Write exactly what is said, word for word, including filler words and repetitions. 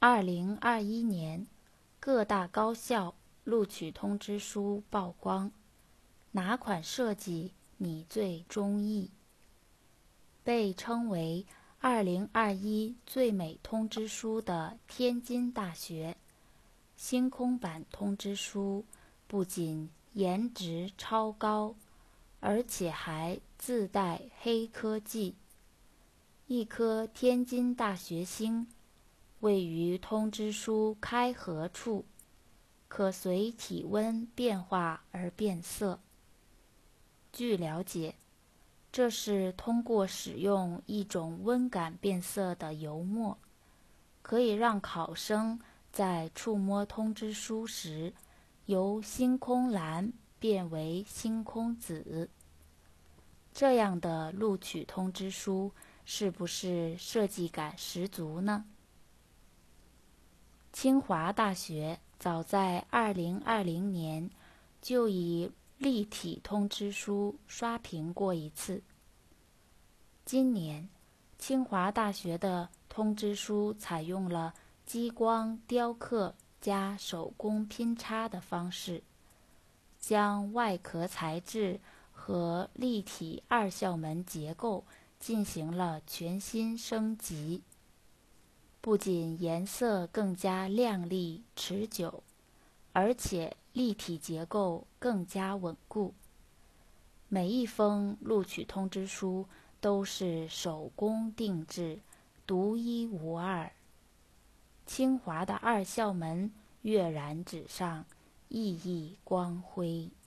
二零二一年，各大高校录取通知书曝光，哪款设计你最中意？被称为二零二一最美通知书的天津大学星空版通知书，不仅颜值超高，而且还自带黑科技。一颗天津大学星位于通知书开合处，可随体温变化而变色。据了解，这是通过使用一种温感变色的油墨，可以让考生在触摸通知书时，由星空蓝变为星空紫。这样的录取通知书是不是设计感十足呢？清华大学早在二零二零年就以立体通知书刷屏过一次。今年，清华大学的通知书采用了激光雕刻加手工拼插的方式，将外壳材质和立体二校门结构进行了全新升级。不仅颜色更加亮丽持久，而且立体结构更加稳固。每一封录取通知书都是手工定制，独一无二。清华的二校门跃然纸上，熠熠光辉。